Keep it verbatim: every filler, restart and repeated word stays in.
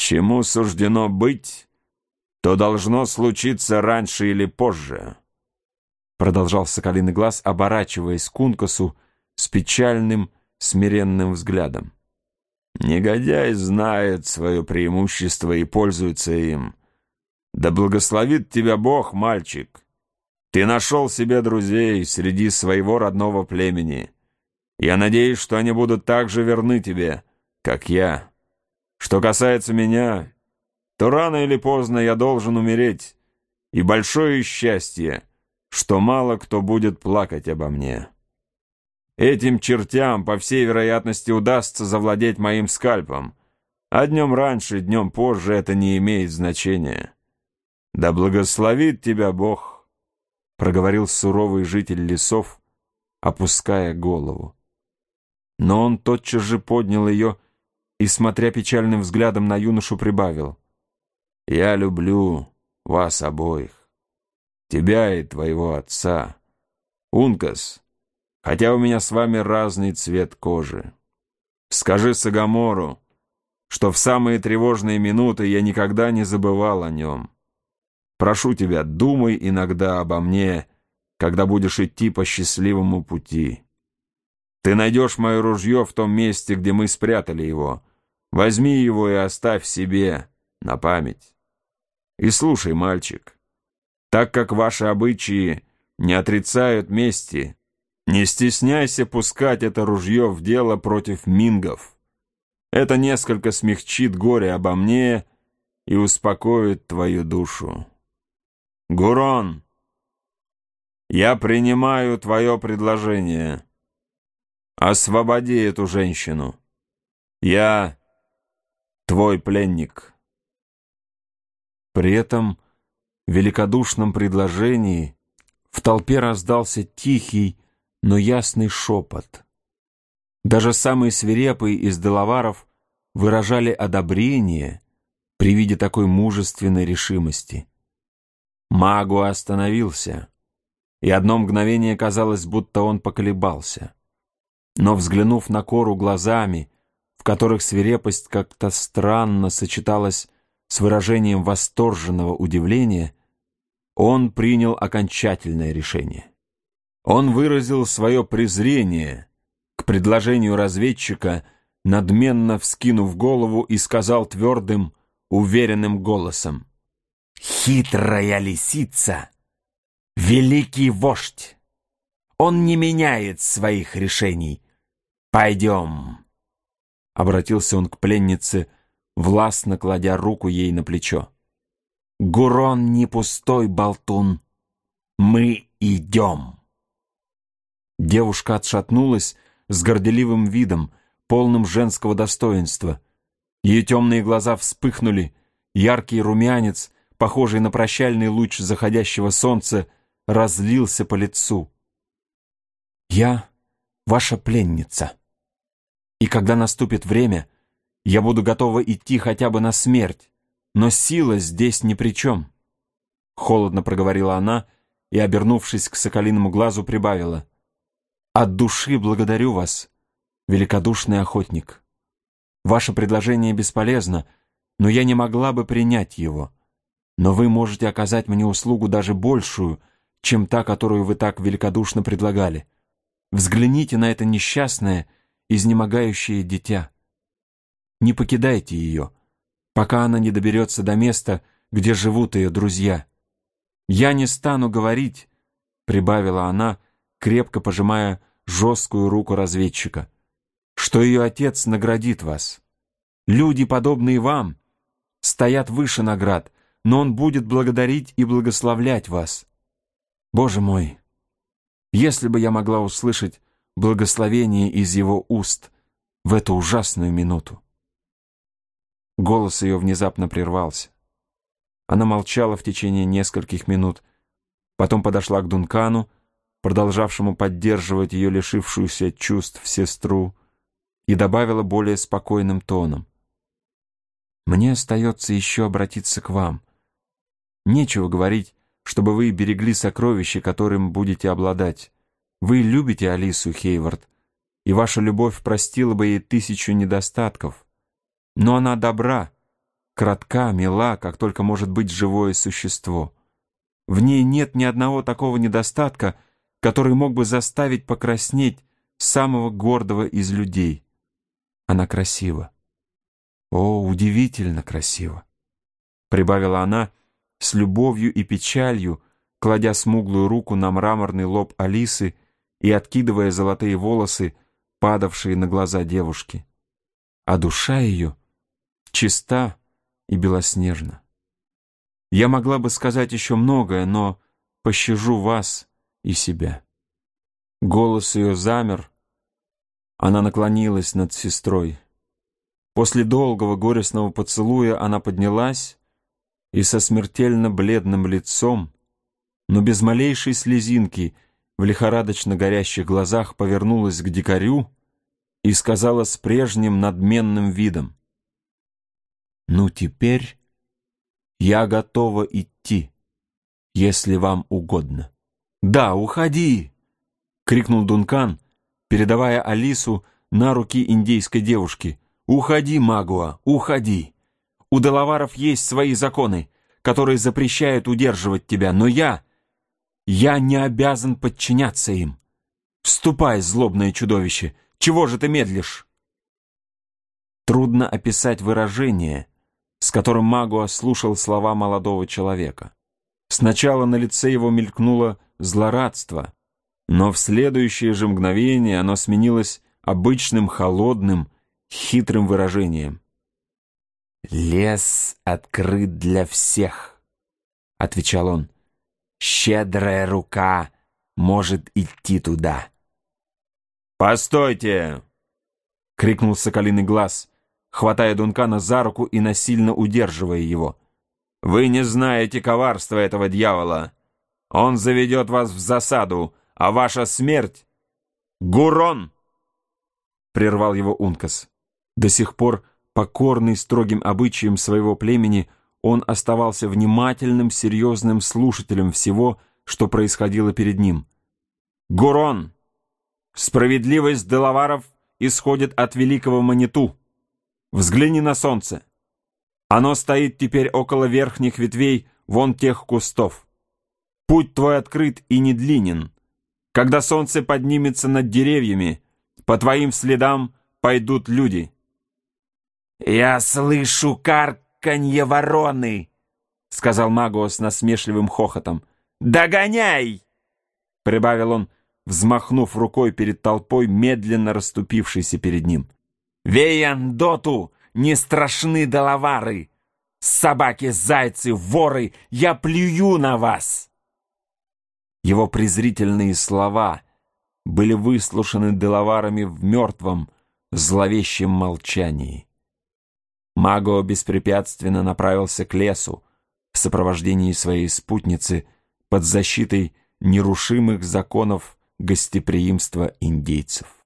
Чему суждено быть, то должно случиться раньше или позже, продолжал Соколиный Глаз, оборачиваясь к Ункасу с печальным, смиренным взглядом. Негодяй знает свое преимущество и пользуется им. Да благословит тебя Бог, мальчик. Ты нашел себе друзей среди своего родного племени. Я надеюсь, что они будут так же верны тебе, как я. Что касается меня, то рано или поздно я должен умереть, и большое счастье, что мало кто будет плакать обо мне. Этим чертям, по всей вероятности, удастся завладеть моим скальпом, а днем раньше, днем позже это не имеет значения. Да благословит тебя Бог, проговорил суровый житель лесов, опуская голову. Но он тотчас же поднял ее и, смотря печальным взглядом на юношу, прибавил: «Я люблю вас обоих, тебя и твоего отца. Ункас, хотя у меня с вами разный цвет кожи, скажи Сагамору, что в самые тревожные минуты я никогда не забывал о нем. Прошу тебя, думай иногда обо мне, когда будешь идти по счастливому пути. Ты найдешь мое ружье в том месте, где мы спрятали его. Возьми его и оставь себе на память. И слушай, мальчик, так как ваши обычаи не отрицают мести, не стесняйся пускать это ружье в дело против мингов. Это несколько смягчит горе обо мне и успокоит твою душу. Гурон, я принимаю твое предложение. Освободи эту женщину. Я твой пленник». При этом великодушном предложении в толпе раздался тихий, но ясный шепот. Даже самые свирепые из делаваров выражали одобрение при виде такой мужественной решимости. Магу остановился, и одно мгновение казалось, будто он поколебался. Но, взглянув на Кору глазами, в которых свирепость как-то странно сочеталась с выражением восторженного удивления, он принял окончательное решение. Он выразил свое презрение к предложению разведчика, надменно вскинув голову, и сказал твердым, уверенным голосом: «Хитрая лисица, великий вождь! Он не меняет своих решений. Пойдем!» Обратился он к пленнице, властно кладя руку ей на плечо. «Гурон не пустой болтун. Мы идем!» Девушка отшатнулась с горделивым видом, полным женского достоинства. Ее темные глаза вспыхнули, яркий румянец, похожий на прощальный луч заходящего солнца, разлился по лицу. «Я ваша пленница, и когда наступит время, я буду готова идти хотя бы на смерть, но сила здесь ни при чем», — холодно проговорила она и, обернувшись к Соколиному Глазу, прибавила: «От души благодарю вас, великодушный охотник. Ваше предложение бесполезно, но я не могла бы принять его. Но вы можете оказать мне услугу даже большую, чем та, которую вы так великодушно предлагали. Взгляните на это несчастное, изнемогающее дитя. Не покидайте ее, пока она не доберется до места, где живут ее друзья. Я не стану говорить», — прибавила она, крепко пожимая жесткую руку разведчика, «что ее отец наградит вас. Люди, подобные вам, стоят выше наград, но он будет благодарить и благословлять вас. Боже мой, если бы я могла услышать благословение из его уст в эту ужасную минуту». Голос ее внезапно прервался. Она молчала в течение нескольких минут, потом подошла к Дункану, продолжавшему поддерживать ее лишившуюся чувств сестру, и добавила более спокойным тоном: «Мне остается еще обратиться к вам. Нечего говорить, чтобы вы берегли сокровища, которым будете обладать. Вы любите Алису, Хейвард, и ваша любовь простила бы ей тысячу недостатков. Но она добра, кратка, мила, как только может быть живое существо. В ней нет ни одного такого недостатка, который мог бы заставить покраснеть самого гордого из людей. Она красива. О, удивительно красива! Прибавила она с любовью и печалью, кладя смуглую руку на мраморный лоб Алисы и откидывая золотые волосы, падавшие на глаза девушки. А душа ее чиста и белоснежна. Я могла бы сказать еще многое, но пощажу вас и себя. Голос ее замер, она наклонилась над сестрой. После долгого горестного поцелуя она поднялась и со смертельно бледным лицом, но без малейшей слезинки в лихорадочно горящих глазах повернулась к дикарю и сказала с прежним надменным видом: «Ну, теперь я готова идти, если вам угодно». «Да, уходи!» — крикнул Дункан, передавая Алису на руки индейской девушки. «Уходи, Магуа, уходи! У делаваров есть свои законы, которые запрещают удерживать тебя, но я... я не обязан подчиняться им. Вступай, злобное чудовище! Чего же ты медлишь?» Трудно описать выражение, с которым Магуа слушал слова молодого человека. Сначала на лице его мелькнуло злорадство, но в следующее же мгновение оно сменилось обычным холодным, хитрым выражением. «Лес открыт для всех», — отвечал он. «Щедрая рука может идти туда». «Постойте!» — крикнул Соколиный Глаз, хватая Дункана за руку и насильно удерживая его. «Вы не знаете коварства этого дьявола. Он заведет вас в засаду, а ваша смерть...» «Гурон!» — прервал его Ункас. До сих пор, покорный строгим обычаям своего племени, он оставался внимательным, серьезным слушателем всего, что происходило перед ним. «Гурон! Справедливость делаваров исходит от великого Маниту. Взгляни на солнце. Оно стоит теперь около верхних ветвей вон тех кустов. Путь твой открыт и недлинен. Когда солнце поднимется над деревьями, по твоим следам пойдут люди». «Я слышу карканье вороны», — сказал Магуа с насмешливым хохотом. «Догоняй!» — прибавил он, взмахнув рукой перед толпой, медленно расступившейся перед ним. «Веяндоту не страшны делавары! Собаки, зайцы, воры, я плюю на вас!» Его презрительные слова были выслушаны делаварами в мертвом, зловещем молчании. Магуа беспрепятственно направился к лесу в сопровождении своей спутницы под защитой нерушимых законов гостеприимства индейцев.